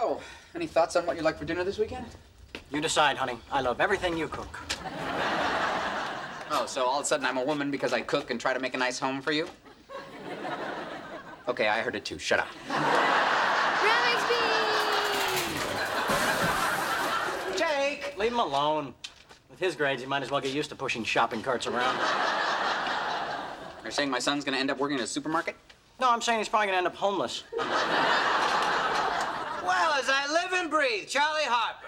So, any thoughts on what you'd like for dinner this weekend? You decide, honey. I love everything you cook. Oh, so all of a sudden I'm a woman because I cook and try to make a nice home for you? Okay, I heard it too. Shut up. Jake! Leave him alone. With his grades, he might as well get used to pushing shopping carts around. You're saying my son's gonna end up working at a supermarket? No, I'm saying he's probably gonna end up homeless. Well, as I live and breathe, Charlie Harper.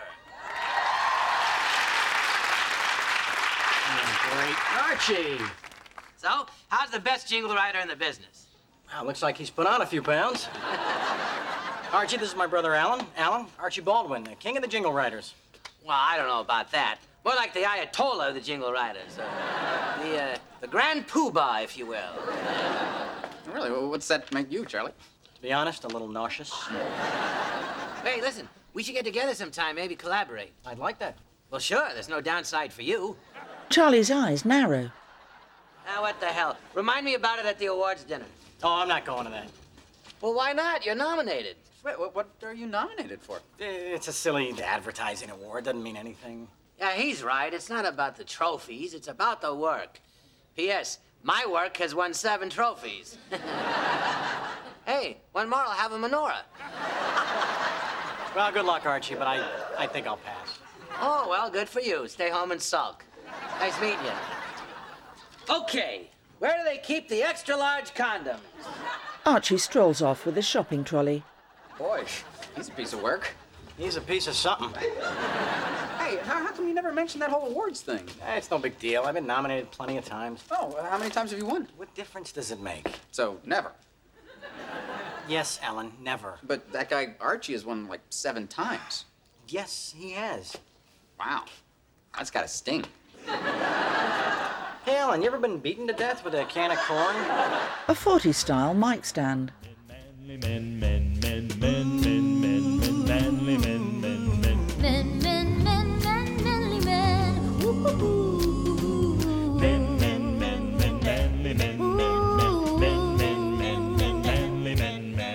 Great. Archie! So, how's the best jingle writer in the business? Well, looks like he's put on a few pounds. Archie, this is my brother Alan. Alan, Archie Baldwin, the king of the jingle writers. Well, I don't know about that. More like the Ayatollah of the jingle writers. The Grand Poobah, if you will. Really? What's that make you, Charlie? To be honest, a little nauseous. Hey, listen, we should get together sometime, maybe collaborate. I'd like that. Well, sure, there's no downside for you. Charlie's eyes narrow. Now, what the hell? Remind me about it at the awards dinner. Oh, I'm not going to that. Well, why not? You're nominated. Wait, what are you nominated for? It's a silly advertising award. Doesn't mean anything. Yeah, he's right. It's not about the trophies. It's about the work. P.S. My work has won 7 trophies. Hey, one more, I'll have a menorah. Well, good luck, Archie, but I think I'll pass. Oh, well, good for you. Stay home and sulk. Nice meeting you. Okay, where do they keep the extra-large condoms? Archie strolls off with his shopping trolley. Boy, he's a piece of work. He's a piece of something. Hey, how come you never mentioned that whole awards thing? It's no big deal. I've been nominated plenty of times. Oh, how many times have you won? What difference does it make? So, never. Yes, Alan, never. But that guy Archie has won like 7 times. Yes, he has. Wow, that's gotta sting. Hey, Alan, you ever been beaten to death with a can of corn? A 40s-style mic stand. Manly men, men, men, men, men, men, men, manly men, men, men. Men, men, men, men, manly men. Ooh. Men, men, men, men, manly men, men, men, men, men, men, men, manly men, men,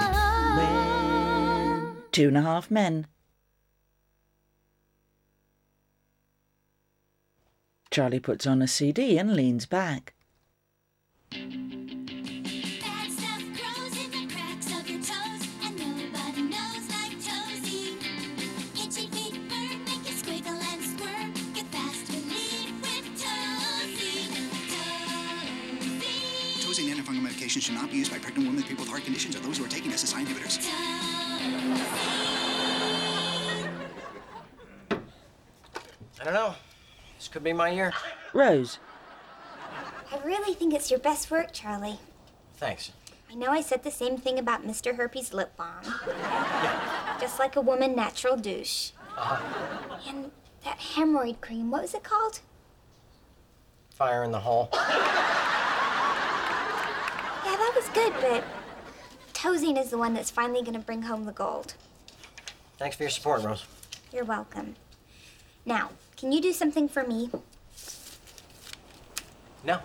men. 2.5 men. Charlie puts on a CD and leans back. Bad stuff grows in the cracks of your toes, and nobody knows like Tozy. Itchy feet burn, make you squiggle and squirm. Get fast relief with Tozy. Tozy. Tozy and antifungal medication should not be used by pregnant women, people with heart conditions, or those who are taking SSI inhibitors. I don't know. This could be my year. Rose. I really think it's your best work, Charlie. Thanks. I know I said the same thing about Mr. Herpes lip balm. Just like a woman, natural douche. And that hemorrhoid cream, what was it called? Fire in the hole. Yeah, that was good, but Tozine is the one that's finally gonna bring home the gold. Thanks for your support, Rose. You're welcome. Now, can you do something for me? No.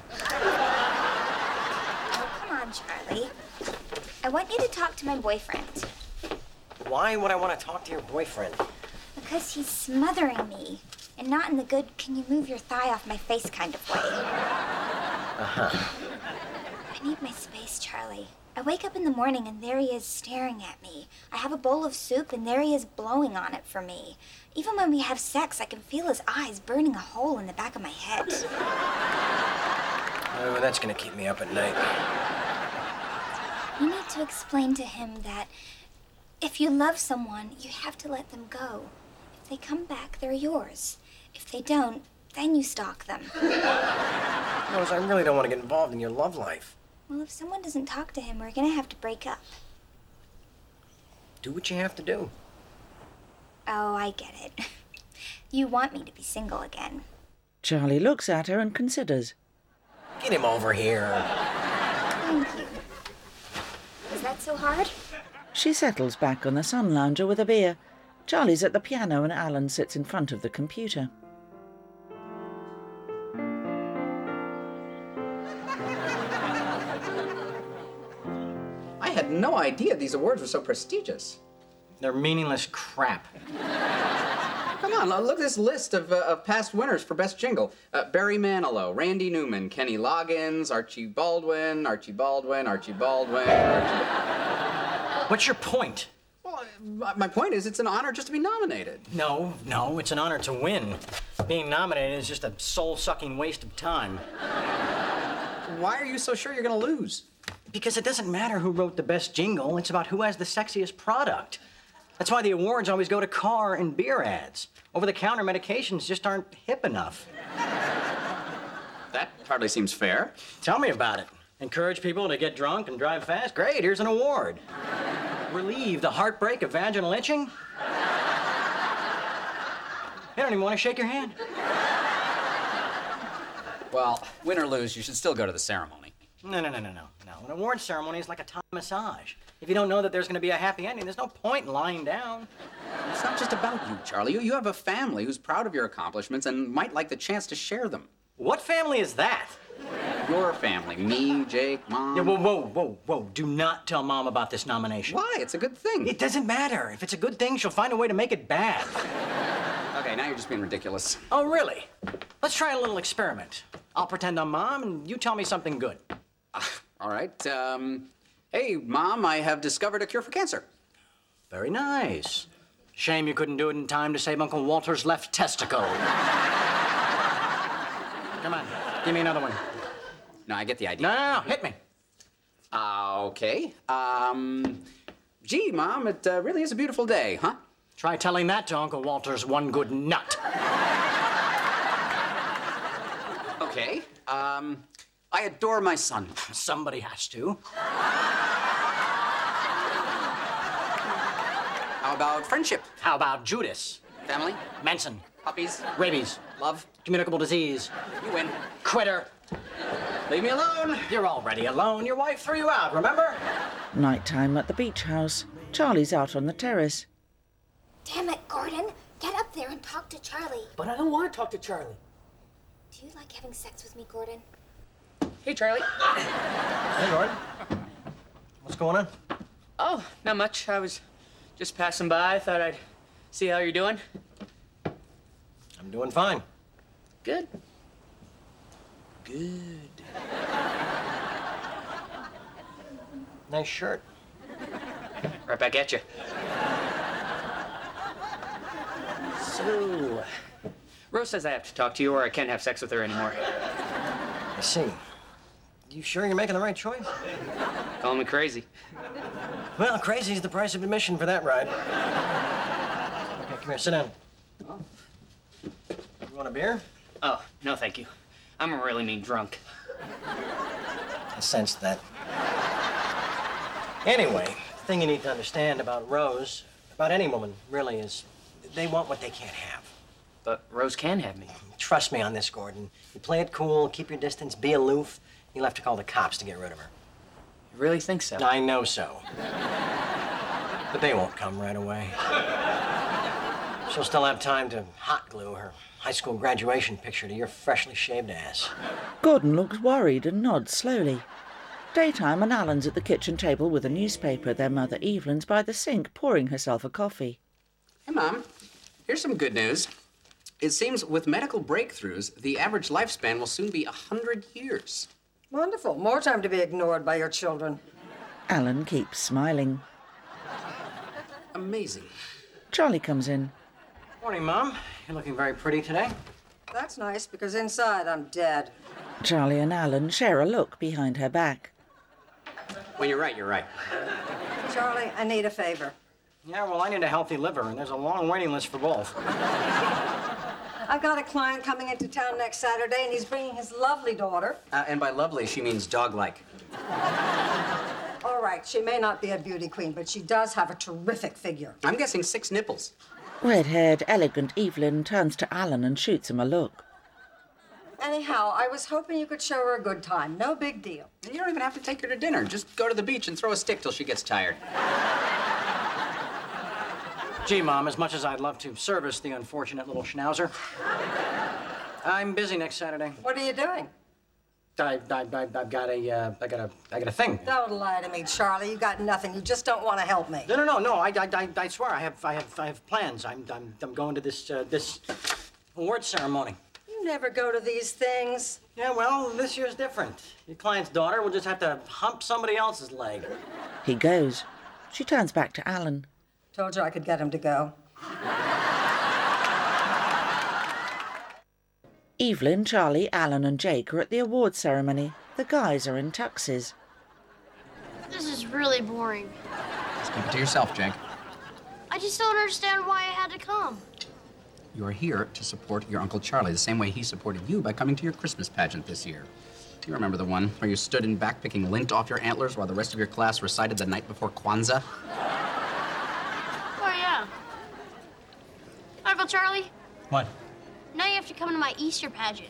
Oh, come on, Charlie. I want you to talk to my boyfriend. Why would I want to talk to your boyfriend? Because he's smothering me. And not in the good, can you move your thigh off my face kind of way. I need my space, Charlie. I wake up in the morning and there he is staring at me. I have a bowl of soup and there he is blowing on it for me. Even when we have sex, I can feel his eyes burning a hole in the back of my head. Oh, that's gonna keep me up at night. You need to explain to him that if you love someone, you have to let them go. If they come back, they're yours. If they don't, then you stalk them. Rose, I really don't want to get involved in your love life. Well, if someone doesn't talk to him, we're gonna have to break up. Do what you have to do. Oh, I get it. You want me to be single again. Charlie looks at her and considers. Get him over here. Thank you. Is that so hard? She settles back on the sun lounger with a beer. Charlie's at the piano and Alan sits in front of the computer. I had no idea these awards were so prestigious. They're meaningless crap. Come on, look at this list of past winners for Best Jingle. Barry Manilow, Randy Newman, Kenny Loggins, Archie Baldwin, Archie Baldwin, Archie Baldwin, What's your point? Well, my point is it's an honor just to be nominated. No, it's an honor to win. Being nominated is just a soul-sucking waste of time. Why are you so sure you're gonna lose? Because it doesn't matter who wrote the best jingle, it's about who has the sexiest product. That's why the awards always go to car and beer ads. Over-the-counter medications just aren't hip enough. That hardly seems fair. Tell me about it. Encourage people to get drunk and drive fast? Great, here's an award. Relieve the heartbreak of vaginal itching? They don't even want to shake your hand. Well, win or lose, you should still go to the ceremony. No. An award ceremony is like a Thai massage. If you don't know that there's going to be a happy ending, there's no point in lying down. It's not just about you, Charlie. You have a family who's proud of your accomplishments and might like the chance to share them. What family is that? Your family. Me, Jake, Mom. Yeah, whoa. Do not tell Mom about this nomination. Why? It's a good thing. It doesn't matter. If it's a good thing, she'll find a way to make it bad. Okay, now you're just being ridiculous. Oh, really? Let's try a little experiment. I'll pretend I'm Mom, and you tell me something good. All right. Hey, Mom, I have discovered a cure for cancer. Very nice. Shame you couldn't do it in time to save Uncle Walter's left testicle. Come on, give me another one. No, I get the idea. No, hit me. Okay. Gee, Mom, it really is a beautiful day, huh? Try telling that to Uncle Walter's one good nut. Okay. I adore my son. Somebody has to. How about friendship? How about Judas? Family? Manson. Puppies? Rabies. Love? Communicable disease. You win. Quitter. Leave me alone. You're already alone. Your wife threw you out, remember? Nighttime at the beach house. Charlie's out on the terrace. Damn it, Gordon. Get up there and talk to Charlie. But I don't want to talk to Charlie. Do you like having sex with me, Gordon? Hey, Charlie. Hey, Gordon. What's going on? Oh, not much. I was just passing by. Thought I'd see how you're doing. I'm doing fine. Good. Nice shirt. Right back at you. So, Rose says I have to talk to you or I can't have sex with her anymore. I see. You sure you're making the right choice? Call me crazy. Well, crazy's the price of admission for that ride. Okay, come here, sit down. You want a beer? Oh, no thank you. I'm a really mean drunk. I sensed that. Anyway, the thing you need to understand about Rose, about any woman, really, is they want what they can't have. But Rose can have me. Trust me on this, Gordon. You play it cool, keep your distance, be aloof. You'll have to call the cops to get rid of her. You really think so? I know so. But they won't come right away. She'll still have time to hot glue her high school graduation picture to your freshly shaved ass. Gordon looks worried and nods slowly. Daytime and Alan's at the kitchen table with a newspaper. Their mother Evelyn's by the sink pouring herself a coffee. Hey, Mom. Here's some good news. It seems with medical breakthroughs, the average lifespan will soon be 100 years. Wonderful. More time to be ignored by your children. Alan keeps smiling. Amazing. Charlie comes in. Morning, Mom. You're looking very pretty today. That's nice, because inside I'm dead. Charlie and Alan share a look behind her back. When you're right, you're right. Charlie, I need a favor. Yeah, well, I need a healthy liver, and there's a long waiting list for both. I've got a client coming into town next Saturday, and he's bringing his lovely daughter. And by lovely, she means dog-like. All right, she may not be a beauty queen, but she does have a terrific figure. I'm guessing 6 nipples. Red-haired, elegant Evelyn turns to Alan and shoots him a look. Anyhow, I was hoping you could show her a good time. No big deal. You don't even have to take her to dinner. Just go to the beach and throw a stick till she gets tired. Gee, Mom, as much as I'd love to service the unfortunate little schnauzer, I'm busy next Saturday. What are you doing? I've got a thing. Don't lie to me, Charlie. You got nothing. You just don't want to help me. No. I swear I have plans. I'm going to this award ceremony. You never go to these things. Yeah, well, this year's different. Your client's daughter will just have to hump somebody else's leg. He goes. She turns back to Alan. Told you I could get him to go. Evelyn, Charlie, Alan and Jake are at the award ceremony. The guys are in tuxes. This is really boring. Just keep it to yourself, Jake. I just don't understand why I had to come. You're here to support your Uncle Charlie the same way he supported you by coming to your Christmas pageant this year. You remember the one where you stood in back picking lint off your antlers while the rest of your class recited the night before Kwanzaa? Oh, yeah. Uncle Charlie, What? now you have to come to my Easter pageant.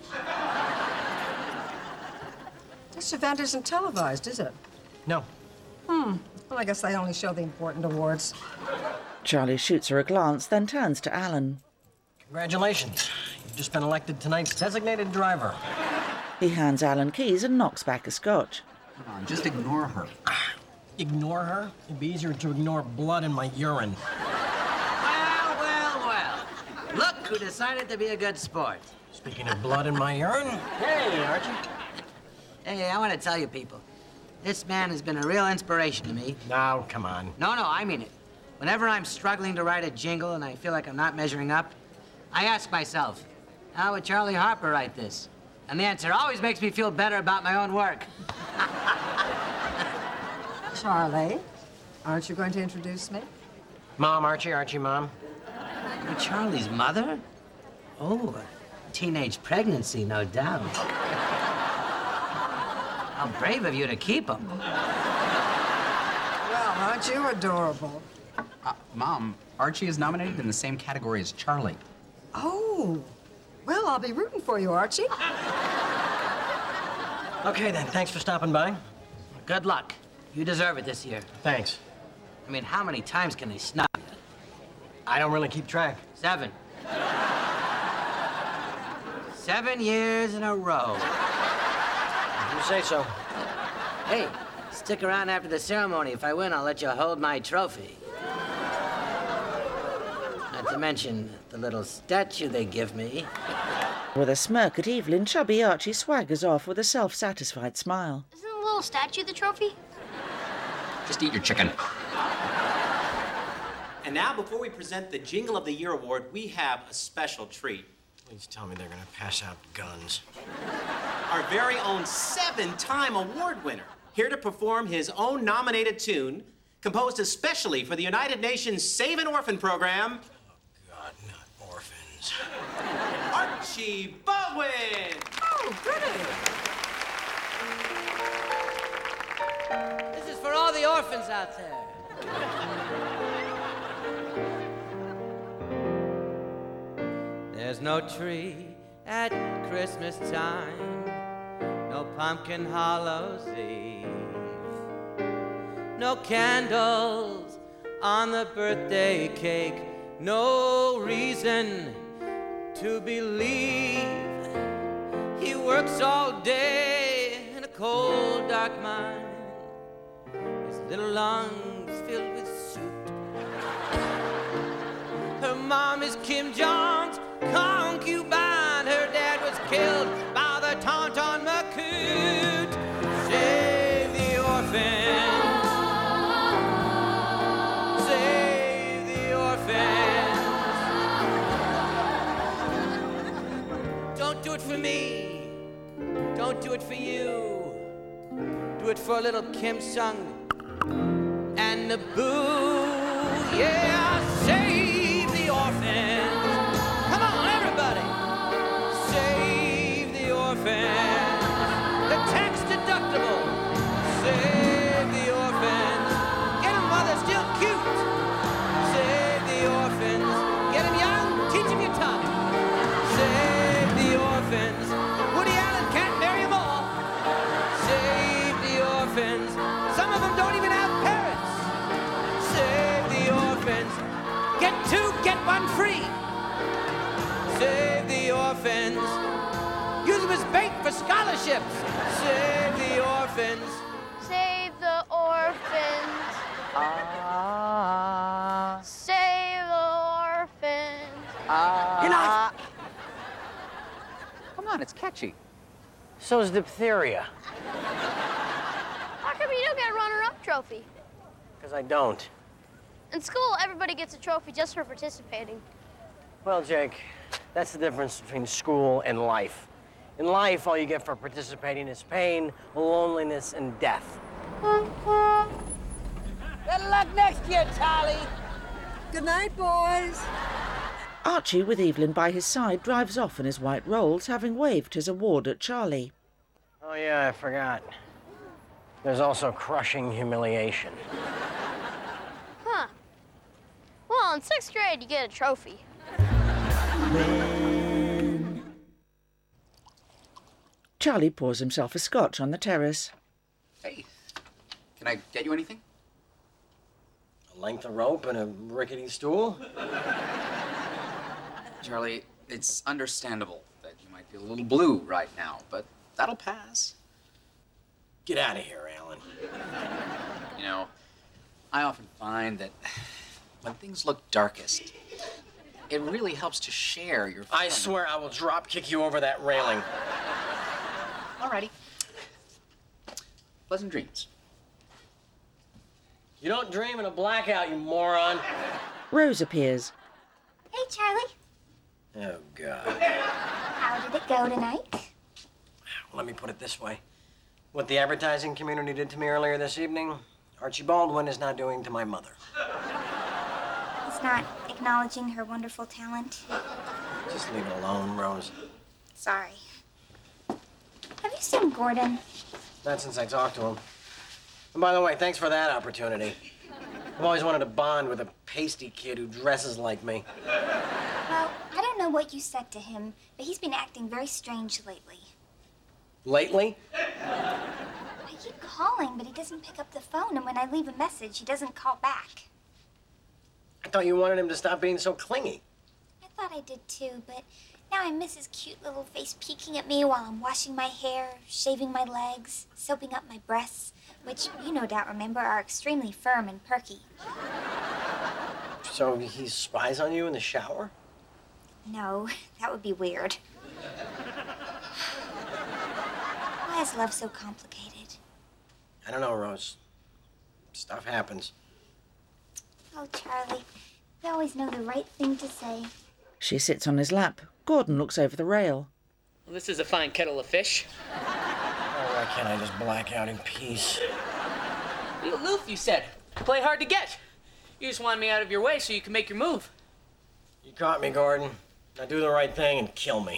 This event isn't televised, is it? No. Well, I guess they only show the important awards. Charlie shoots her a glance, then turns to Alan. Congratulations. You've just been elected tonight's designated driver. He hands Alan keys and knocks back a scotch. Come on, just ignore her. Ignore her? It'd be easier to ignore blood in my urine. Well. Look who decided to be a good sport. Speaking of blood in my urine, hey, Archie. Hey, I want to tell you people, this man has been a real inspiration to me. Now, come on. No, I mean it. Whenever I'm struggling to write a jingle and I feel like I'm not measuring up, I ask myself, how would Charlie Harper write this? And the answer always makes me feel better about my own work. Charlie, aren't you going to introduce me? Mom, Archie, Mom. You're Charlie's mother? Oh, a teenage pregnancy, no doubt. How brave of you to keep him. Well, aren't you adorable? Mom, Archie is nominated in the same category as Charlie. Oh, well, I'll be rooting for you, Archie. Okay, then. Thanks for stopping by. Good luck. You deserve it this year. Thanks. I mean, how many times can they snub you? I don't really keep track. 7. 7 years in a row. You say so. Hey, stick around after the ceremony. If I win, I'll let you hold my trophy. Not to mention the little statue they give me. With a smirk at Evelyn, chubby Archie swaggers off with a self-satisfied smile. Isn't the little statue the trophy? Just eat your chicken. And now, before we present the Jingle of the Year award, we have a special treat. Please tell me they're gonna pass out guns. Our very own 7-time award winner, here to perform his own nominated tune, composed especially for the United Nations Save an Orphan program. Oh, God, not orphans. Archie Baldwin! Oh, goody. This is for all the orphans out there. There's no tree at Christmas time, no pumpkin Hallows Eve, no candles on the birthday cake, no reason to believe he works all day in a cold, dark mine, his little lungs filled with soot. Her mom is Kim Jong's concubine. Her dad was killed by the Tauntaun Macoute. Save the orphans. Save the orphans. Don't do it for me. Don't do it for you. Do it for little Kim Sung and Naboo. Yeah, save the orphans. Come on, everybody. Save the orphans. The tax deductible. Save the orphans. Get them while they're still cute. Save the orphans. Get them young, teach them guitar. Save the orphans. Woody Allen can't marry them all. Save the orphans. Some of them don't even have parents. Save the orphans. Get 2, get 1 free. Save the orphans. Use them as bait for scholarships. Save the orphans. Save the orphans. Save the orphans. You're not. Come on, it's catchy. So's diphtheria. How come you don't get a runner-up trophy? Because I don't. In school, everybody gets a trophy just for participating. Well, Jake, that's the difference between school and life. In life, all you get for participating is pain, loneliness, and death. Better luck next year, Charlie. Good night, boys. Archie, with Evelyn by his side, drives off in his white rolls, having waved his award at Charlie. Oh, yeah, I forgot. There's also crushing humiliation. Huh. Well, in 6th grade, you get a trophy. Charlie pours himself a scotch on the terrace. Hey, can I get you anything? A length of rope and a rickety stool? Charlie, it's understandable that you might be a little blue right now, but that'll pass. Get out of here, Alan. You know, I often find that when things look darkest, it really helps to share your I swear I will drop kick you over that railing. Alrighty. Pleasant dreams. You don't dream in a blackout, you moron. Rose appears. Hey, Charlie. Oh, God. How did it go tonight? Let me put it this way. What the advertising community did to me earlier this evening, Archie Baldwin is not doing to my mother. He's not acknowledging her wonderful talent. Just leave it alone, Rose. Sorry. Have you seen Gordon? Not since I talked to him. And by the way, thanks for that opportunity. I've always wanted to bond with a pasty kid who dresses like me. Well, I don't know what you said to him, but he's been acting very strange lately. Lately? I keep calling, but he doesn't pick up the phone, and when I leave a message, he doesn't call back. I thought you wanted him to stop being so clingy. I thought I did too, but now I miss his cute little face peeking at me while I'm washing my hair, shaving my legs, soaping up my breasts, which you no doubt remember are extremely firm and perky. So he spies on you in the shower? No, that would be weird. Why is love so complicated? I don't know, Rose. Stuff happens. Oh, Charlie, you always know the right thing to say. She sits on his lap. Gordon looks over the rail. Well, this is a fine kettle of fish. Oh, why can't I just black out in peace? You aloof, you said. Play hard to get. You just wanted me out of your way so you can make your move. You caught me, Gordon. Now do the right thing and kill me.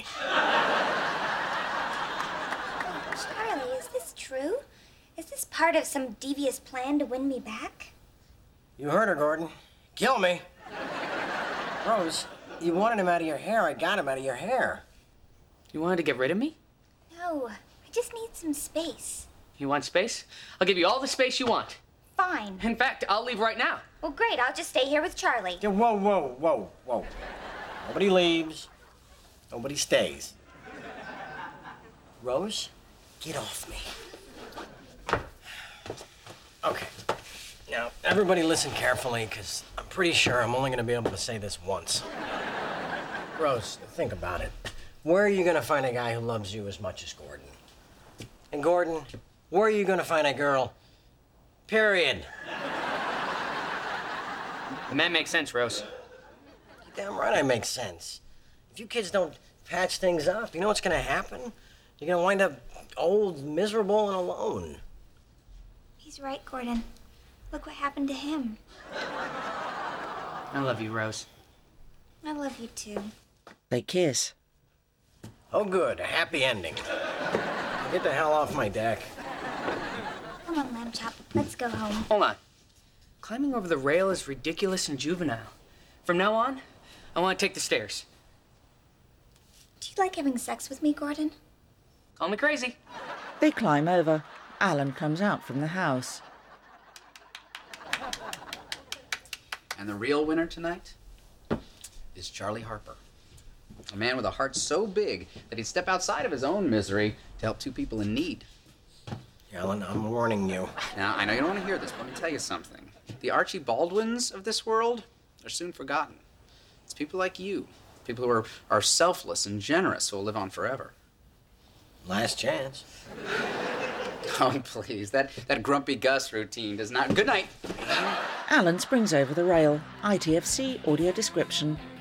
Charlie, is this true? Is this part of some devious plan to win me back? You heard her, Gordon. Kill me. Rose, you wanted him out of your hair. I got him out of your hair. You wanted to get rid of me? No, I just need some space. You want space? I'll give you all the space you want. Fine. In fact, I'll leave right now. Well, great. I'll just stay here with Charlie. Yeah, whoa. Nobody leaves. Nobody stays. Rose, get off me. Okay. Now, everybody listen carefully, because I'm pretty sure I'm only going to be able to say this once. Rose, think about it. Where are you going to find a guy who loves you as much as Gordon? And Gordon, where are you going to find a girl? Period. And that makes sense, Rose. Damn right I make sense. If you kids don't patch things up, you know what's going to happen? You're going to wind up old, miserable, and alone. He's right, Gordon. Look what happened to him. I love you, Rose. I love you too. They kiss. Oh, good. A happy ending. Now get the hell off my deck. Come on, Lamb Chop. Let's go home. Hold on. Climbing over the rail is ridiculous and juvenile. From now on, I want to take the stairs. Do you like having sex with me, Gordon? Call me crazy. They climb over. Alan comes out from the house. And the real winner tonight is Charlie Harper. A man with a heart so big that he'd step outside of his own misery to help two people in need. Alan, I'm warning you. Now, I know you don't want to hear this, but let me tell you something. The Archie Baldwins of this world are soon forgotten. It's people like you, people who are selfless and generous, who will live on forever. Last chance. Oh, please. That grumpy Gus routine does not... Good night. Alan springs over the rail. ITFC audio description.